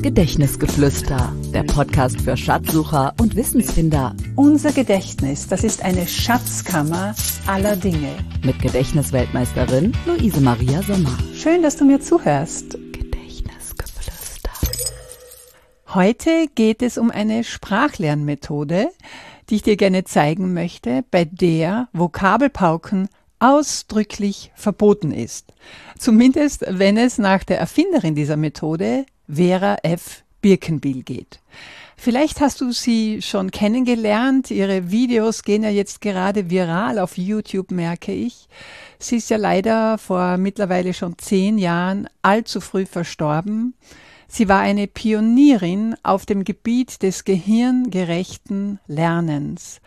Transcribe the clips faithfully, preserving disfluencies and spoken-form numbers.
Gedächtnisgeflüster, der Podcast für Schatzsucher und Wissensfinder. Unser Gedächtnis, das ist eine Schatzkammer aller Dinge. Mit Gedächtnisweltmeisterin Luise Maria Sommer. Schön, dass du mir zuhörst. Gedächtnisgeflüster. Heute geht es um eine Sprachlernmethode, die ich dir gerne zeigen möchte, bei der Vokabelpauken ausdrücklich verboten ist. Zumindest, wenn es nach der Erfinderin dieser Methode, Vera F. Birkenbiel, geht. Vielleicht hast du sie schon kennengelernt. Ihre Videos gehen ja jetzt gerade viral auf YouTube, merke ich. Sie ist ja leider vor mittlerweile schon zehn Jahren allzu früh verstorben. Sie war eine Pionierin auf dem Gebiet des gehirngerechten Lernens.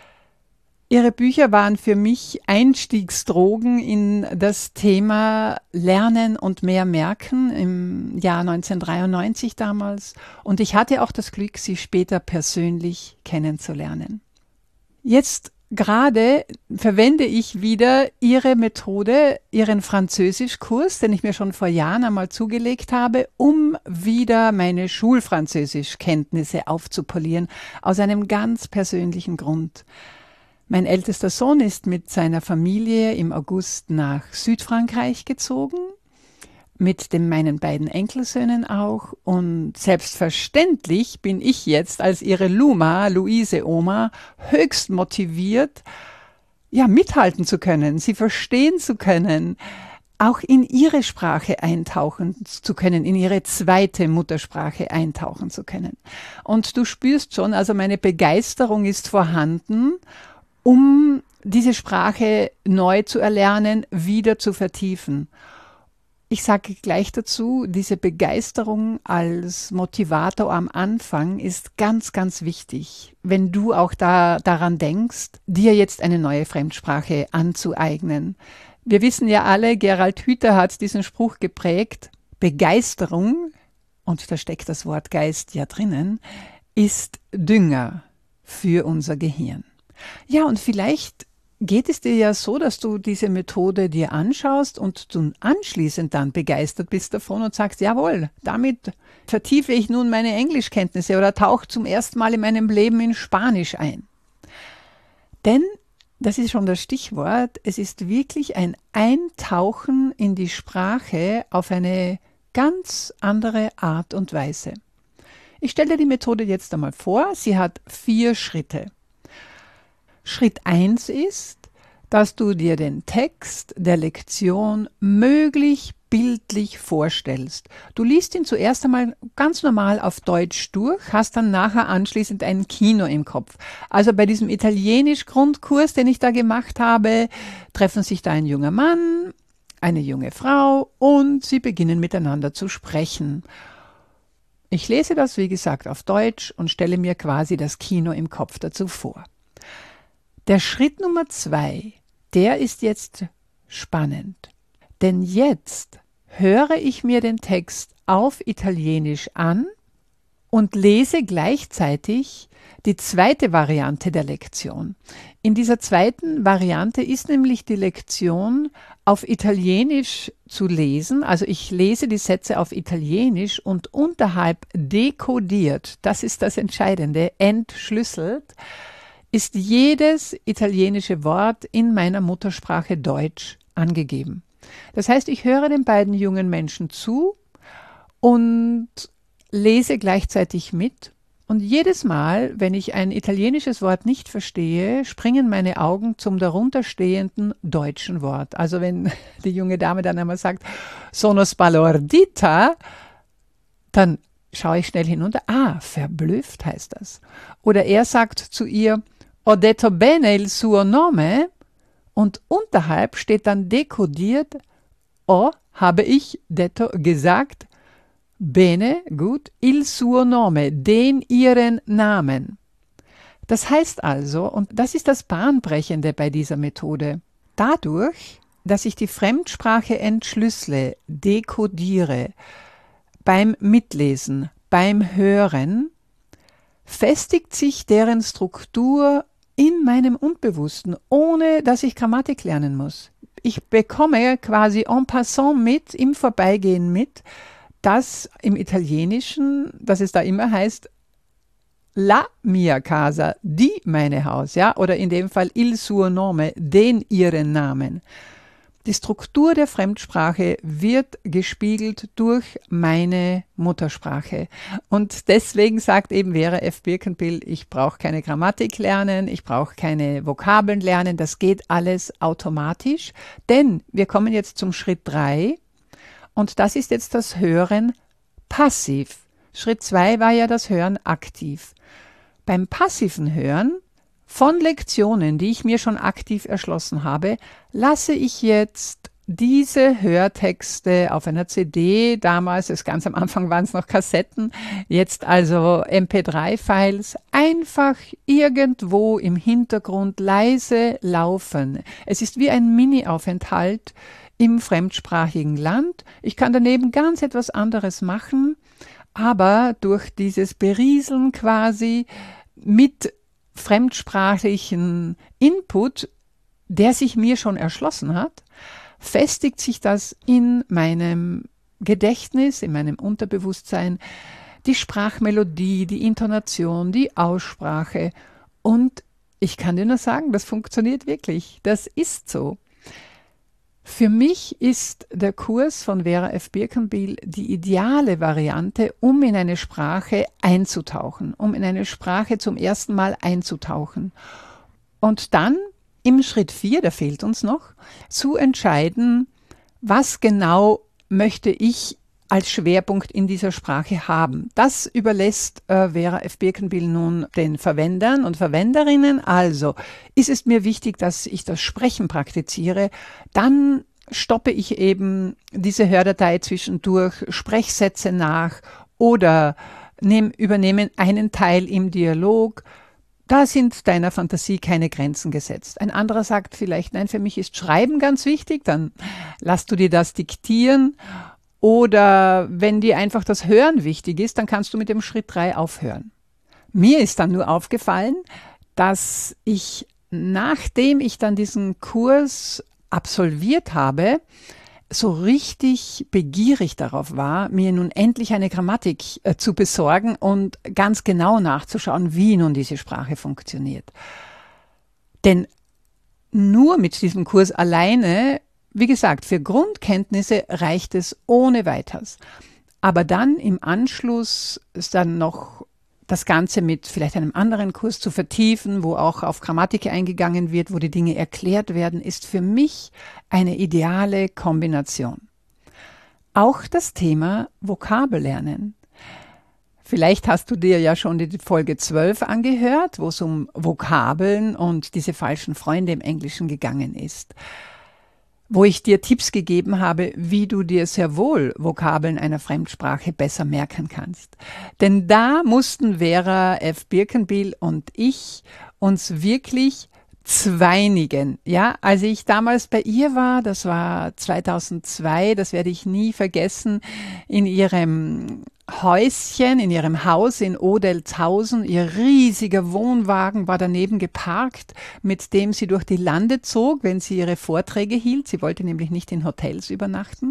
Ihre Bücher waren für mich Einstiegsdrogen in das Thema Lernen und mehr merken im Jahr neunzehnhundertdreiundneunzig damals. Und ich hatte auch das Glück, sie später persönlich kennenzulernen. Jetzt gerade verwende ich wieder ihre Methode, ihren Französischkurs, den ich mir schon vor Jahren einmal zugelegt habe, um wieder meine Schulfranzösischkenntnisse aufzupolieren, aus einem ganz persönlichen Grund. Mein ältester Sohn ist mit seiner Familie im August nach Südfrankreich gezogen, mit den meinen beiden Enkelsöhnen auch. Und selbstverständlich bin ich jetzt als ihre Luma, Luise Oma, höchst motiviert, ja, mithalten zu können, sie verstehen zu können, auch in ihre Sprache eintauchen zu können, in ihre zweite Muttersprache eintauchen zu können. Und du spürst schon, also meine Begeisterung ist vorhanden, um diese Sprache neu zu erlernen, wieder zu vertiefen. Ich sage gleich dazu, diese Begeisterung als Motivator am Anfang ist ganz, ganz wichtig, wenn du auch da, daran denkst, dir jetzt eine neue Fremdsprache anzueignen. Wir wissen ja alle, Gerald Hüther hat diesen Spruch geprägt, Begeisterung, und da steckt das Wort Geist ja drinnen, ist Dünger für unser Gehirn. Ja, und vielleicht geht es dir ja so, dass du diese Methode dir anschaust und du anschließend dann begeistert bist davon und sagst, jawohl, damit vertiefe ich nun meine Englischkenntnisse oder tauche zum ersten Mal in meinem Leben in Spanisch ein. Denn, das ist schon das Stichwort, es ist wirklich ein Eintauchen in die Sprache auf eine ganz andere Art und Weise. Ich stelle dir die Methode jetzt einmal vor. Sie hat vier Schritte. Schritt eins ist, dass du dir den Text der Lektion möglich bildlich vorstellst. Du liest ihn zuerst einmal ganz normal auf Deutsch durch, hast dann nachher anschließend ein Kino im Kopf. Also bei diesem Italienisch-Grundkurs, den ich da gemacht habe, treffen sich da ein junger Mann, eine junge Frau und sie beginnen miteinander zu sprechen. Ich lese das, wie gesagt, auf Deutsch und stelle mir quasi das Kino im Kopf dazu vor. Der Schritt Nummer zwei, der ist jetzt spannend, denn jetzt höre ich mir den Text auf Italienisch an und lese gleichzeitig die zweite Variante der Lektion. In dieser zweiten Variante ist nämlich die Lektion auf Italienisch zu lesen, also ich lese die Sätze auf Italienisch und unterhalb dekodiert, das ist das Entscheidende, entschlüsselt, ist jedes italienische Wort in meiner Muttersprache Deutsch angegeben. Das heißt, ich höre den beiden jungen Menschen zu und lese gleichzeitig mit. Und jedes Mal, wenn ich ein italienisches Wort nicht verstehe, springen meine Augen zum darunterstehenden deutschen Wort. Also wenn die junge Dame dann einmal sagt, sono sbalordita, dann schaue ich schnell hinunter. Ah, verblüfft heißt das. Oder er sagt zu ihr, ho detto bene il suo nome, und unterhalb steht dann dekodiert, oh, habe ich detto gesagt, bene, gut, il suo nome, den ihren Namen. Das heißt also, und das ist das Bahnbrechende bei dieser Methode, dadurch, dass ich die Fremdsprache entschlüssele, dekodiere, beim Mitlesen, beim Hören, festigt sich deren Struktur in meinem Unbewussten, ohne dass ich Grammatik lernen muss. Ich bekomme quasi en passant mit, im Vorbeigehen mit, dass im Italienischen, dass es da immer heißt, la mia casa, die meine Haus, ja, oder in dem Fall il suo nome, den ihren Namen. Die Struktur der Fremdsprache wird gespiegelt durch meine Muttersprache. Und deswegen sagt eben Vera F. Birkenbill, ich brauche keine Grammatik lernen, ich brauche keine Vokabeln lernen, das geht alles automatisch. Denn wir kommen jetzt zum Schritt drei und das ist jetzt das Hören passiv. Schritt zwei war ja das Hören aktiv. Beim passiven Hören von Lektionen, die ich mir schon aktiv erschlossen habe, lasse ich jetzt diese Hörtexte auf einer C D, damals, das ganz am Anfang waren es noch Kassetten, jetzt also M P drei Files, einfach irgendwo im Hintergrund leise laufen. Es ist wie ein Mini-Aufenthalt im fremdsprachigen Land. Ich kann daneben ganz etwas anderes machen, aber durch dieses Berieseln quasi mit fremdsprachlichen Input, der sich mir schon erschlossen hat, festigt sich das in meinem Gedächtnis, in meinem Unterbewusstsein, die Sprachmelodie, die Intonation, die Aussprache. Und ich kann dir nur sagen, das funktioniert wirklich. Das ist so. Für mich ist der Kurs von Vera F. Birkenbill die ideale Variante, um in eine Sprache einzutauchen, um in eine Sprache zum ersten Mal einzutauchen. Und dann im Schritt vier, da fehlt uns noch, zu entscheiden, was genau möchte ich als Schwerpunkt in dieser Sprache haben. Das überlässt äh, Vera F. Birkenbill nun den Verwendern und Verwenderinnen. Also ist es mir wichtig, dass ich das Sprechen praktiziere, dann stoppe ich eben diese Hördatei zwischendurch, Sprechsätze nach oder nehm, übernehme einen Teil im Dialog. Da sind deiner Fantasie keine Grenzen gesetzt. Ein anderer sagt vielleicht, nein, für mich ist Schreiben ganz wichtig, dann lass du dir das diktieren. Oder wenn dir einfach das Hören wichtig ist, dann kannst du mit dem Schritt drei aufhören. Mir ist dann nur aufgefallen, dass ich, nachdem ich dann diesen Kurs absolviert habe, so richtig begierig darauf war, mir nun endlich eine Grammatik äh, zu besorgen und ganz genau nachzuschauen, wie nun diese Sprache funktioniert. Denn nur mit diesem Kurs alleine, wie gesagt, für Grundkenntnisse reicht es ohne weiteres. Aber dann im Anschluss ist dann noch das Ganze mit vielleicht einem anderen Kurs zu vertiefen, wo auch auf Grammatik eingegangen wird, wo die Dinge erklärt werden, ist für mich eine ideale Kombination. Auch das Thema Vokabellernen. Vielleicht hast du dir ja schon die Folge zwölf angehört, wo es um Vokabeln und diese falschen Freunde im Englischen gegangen ist, wo ich dir Tipps gegeben habe, wie du dir sehr wohl Vokabeln einer Fremdsprache besser merken kannst. Denn da mussten Vera F. Birkenbill und ich uns wirklich zweinigen. Ja, als ich damals bei ihr war, das war zweitausendzwei, das werde ich nie vergessen, in ihrem Häuschen, in ihrem Haus in Odelzhausen. Ihr riesiger Wohnwagen war daneben geparkt, mit dem sie durch die Lande zog, wenn sie ihre Vorträge hielt. Sie wollte nämlich nicht in Hotels übernachten.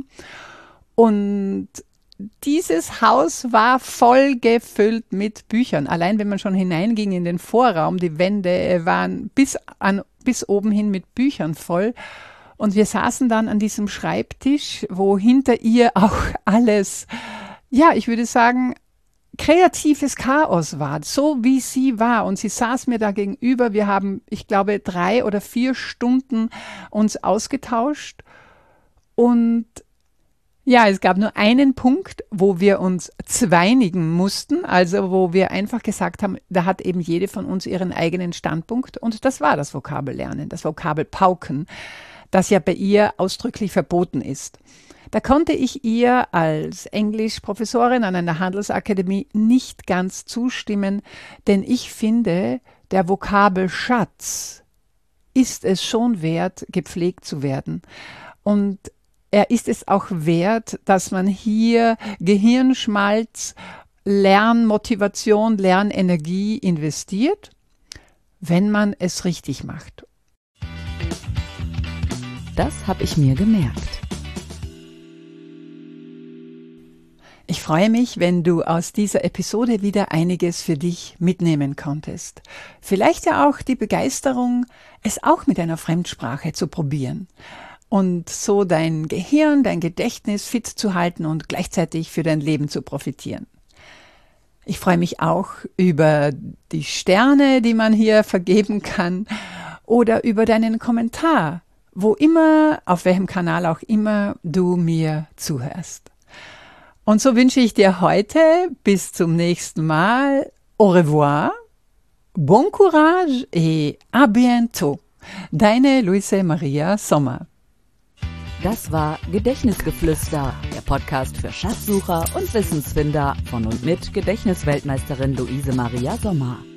Und dieses Haus war voll gefüllt mit Büchern. Allein wenn man schon hineinging in den Vorraum, die Wände waren bis, an, bis oben hin mit Büchern voll. Und wir saßen dann an diesem Schreibtisch, wo hinter ihr auch alles, ja, ich würde sagen, kreatives Chaos war, so wie sie war. Und sie saß mir da gegenüber. Wir haben, ich glaube, drei oder vier Stunden uns ausgetauscht. Und ja, es gab nur einen Punkt, wo wir uns zweinigen mussten, also wo wir einfach gesagt haben, da hat eben jede von uns ihren eigenen Standpunkt. Und das war das Vokabellernen, das Vokabelpauken, das ja bei ihr ausdrücklich verboten ist. Da konnte ich ihr als Englischprofessorin an einer Handelsakademie nicht ganz zustimmen, denn ich finde, der Vokabelschatz ist es schon wert, gepflegt zu werden. Und er ist es auch wert, dass man hier Gehirnschmalz, Lernmotivation, Lernenergie investiert, wenn man es richtig macht. Das habe ich mir gemerkt. Ich freue mich, wenn du aus dieser Episode wieder einiges für dich mitnehmen konntest. Vielleicht ja auch die Begeisterung, es auch mit einer Fremdsprache zu probieren und so dein Gehirn, dein Gedächtnis fit zu halten und gleichzeitig für dein Leben zu profitieren. Ich freue mich auch über die Sterne, die man hier vergeben kann, oder über deinen Kommentar, wo immer, auf welchem Kanal auch immer du mir zuhörst. Und so wünsche ich dir heute bis zum nächsten Mal au revoir, bon courage et à bientôt. Deine Luise Maria Sommer. Das war Gedächtnisgeflüster, der Podcast für Schatzsucher und Wissensfinder von und mit Gedächtnisweltmeisterin Luise Maria Sommer.